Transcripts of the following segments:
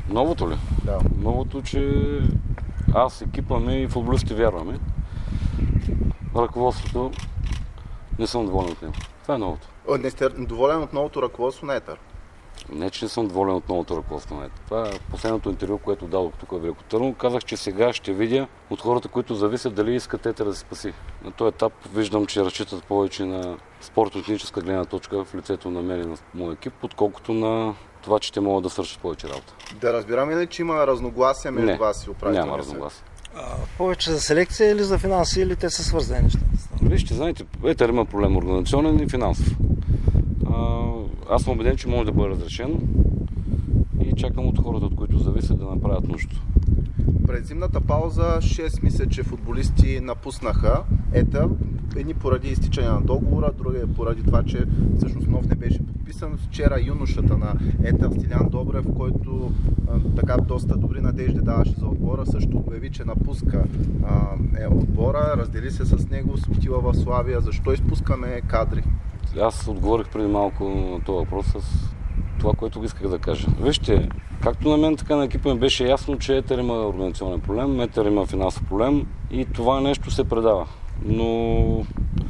Новото ли? Да. Новото, че аз, екипа ми и футболистите вярваме. Ръководството не съм доволен от него. Това е новото. Не сте доволен от новото ръководство на Етър? Не, че не съм доволен от новото ръководство на Етър. Това е последното интервю, което дадох тук в Велико Търново. Казах, че сега ще видя от хората, които зависят, дали искат Етър да се спаси. На този етап виждам, че разчитат повече на спортно-техническа гледна точка в лицето на мен и на моя екип, отколкото на това, че те могат да свършат повече работа. Да разбираме ли, че има разногласия между вас и управителния няма съвет? разногласия. Повече за селекция или за финанси, или те са свързани нещата? Вижте, знаете, Етър има проблем организационен и финансов. Аз съм убеден, че може да бъде разрешено и чакам от хората, от които зависят, да направят нуждото. През зимната пауза 6 мисля, че футболисти напуснаха Етър. Едни поради изтичане на договора, други поради това, че всъщност нов не беше подписан. Вчера юношата на Етър Стилян Добрев, който така доста добри надежди даваше за отбора, също обяви, че напуска отбора, раздели се с него, отива в Славия. Защо изпускаме кадри? Аз отговорих преди малко на този въпрос с това, което исках да кажа. Вижте, както на мен, така на екипа ми беше ясно, че Етър има организационен проблем, Етър има финансов проблем и това нещо се предава. Но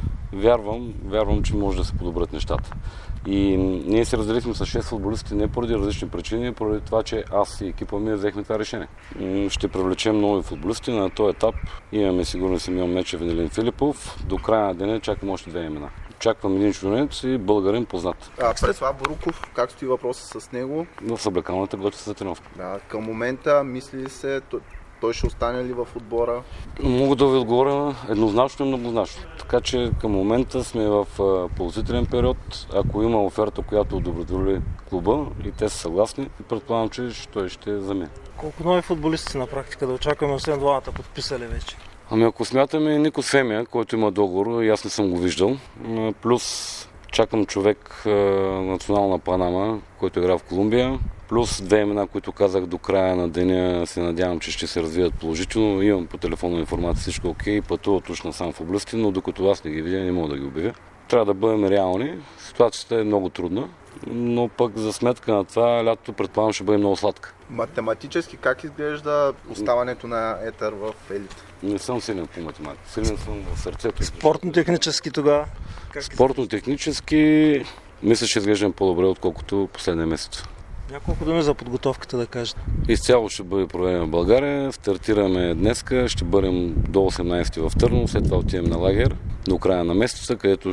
вярвам, че може да се подобрят нещата. И ние се разделихме с 6 футболисти не поради различни причини, поради това, че аз и екипа ми взехме това решение. Ще привлечем нови футболисти на този етап. Имаме сигурно Симеон Мечев и Нелин Филипов. До края на деня чакам още 2 имена. Очаквам един чужденец и българин познат. Преслав Боруков, как стои въпроса с него? В съблекалната готви се за тренировка. Да, към момента мисли ли се, той ще остане ли в отбора? Мога да ви отговоря еднозначно и многозначно. Така че към момента сме в положителен период. Ако има оферта, която удовлетвори клуба и те са съгласни, предполагам, че той ще замине. Колко нови футболисти на практика да очакваме, освен двамата подписали вече? Ако смятаме Никос Фемия, който има договор, и аз не съм го виждал, плюс чакам човек национална Панама, който игра в Колумбия, плюс 2 имена, които казах до края на деня, се надявам, че ще се развият положително. Имам по телефонна информация, всичко окей, пътуват уж насам в области, но докато аз не ги видя, не мога да ги обявя. Трябва да бъдем реални. Ситуацията е много трудна, но пък за сметка на това лятото предполагам ще бъде много сладка. Математически как изглежда оставането на Етър в елит? Не съм силен по математика, силен съм в сърцето. Спортно-технически тогава? Спортно-технически мисля, че изглеждам по-добре, отколкото последния месец. Няколко думи за подготовката да кажете. Изцяло ще бъде проведена в България. Стартираме днеска, ще бъдем до 18 в Търново, след това отиваме на лагер до края на месеца, където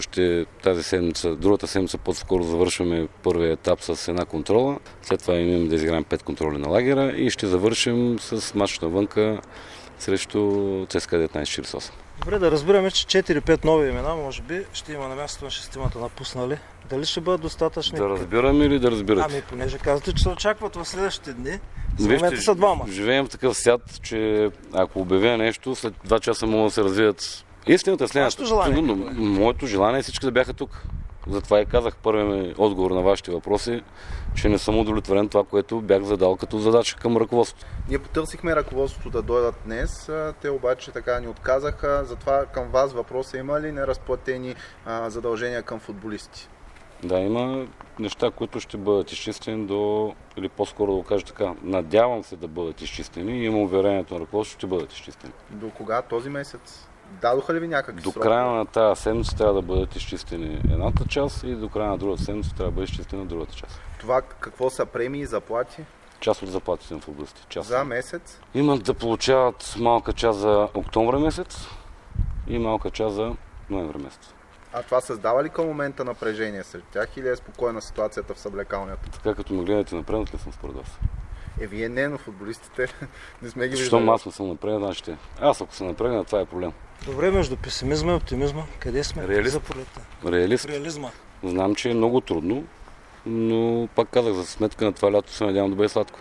другата седмица по-скоро завършваме първия етап с една контрола. След това имаме да изиграем 5 контроли на лагера и ще завършим с мач навънка срещу ЦСКА 1948. Добре, да разбираме, че 4-5 нови имена, може би, ще има на мястото на шестимата напуснали. Дали ще бъдат достатъчни? Да разбираме или да разбирате? Понеже казвате, че се очакват в следващите дни. В момента са двама. Живеем в такъв свят, че ако обявя нещо, след 2 часа могат да се развият. Истината е следната. Моето желание е всички да бяха тук. Затова и казах първият ми отговор на вашите въпроси, че не съм удовлетворен това, което бях задал като задача към ръководството. Ние потърсихме ръководството да дойдат днес, те обаче така ни отказаха. Затова към вас въпроса: има ли неразплатени задължения към футболисти? Да, има неща, които ще бъдат изчистени или по-скоро да го кажа така, надявам се да бъдат изчистени и имам уверението на ръководството, ще бъдат изчистени. До кога? Този месец? Дадоха ли ви някакви До срокове? края на тази седмица трябва да бъдат изчистени едната част и до края на другата седмица трябва да бъде изчистена другата част. Това какво са премии и заплати? Част от заплатите на футболистите. За месец? Имат да получават малка част за октомври месец и малка част за ноември месец. А това създава ли към момента напрежение сред тях или е спокойна ситуацията в съблекалнята? Така като ме гледате напред, ли съм според вас? Вие не, но футболистите не сме ги виждали. Щом аз не съм напред, значи те. Аз ако се напрегна, това е проблем. Добре, между песимизма и оптимизма, къде сме? Реалист. За пролетта. Реалист. Реализма. Знам, че е много трудно, но пак казах, за сметка на това лято се надявам да бъде сладко.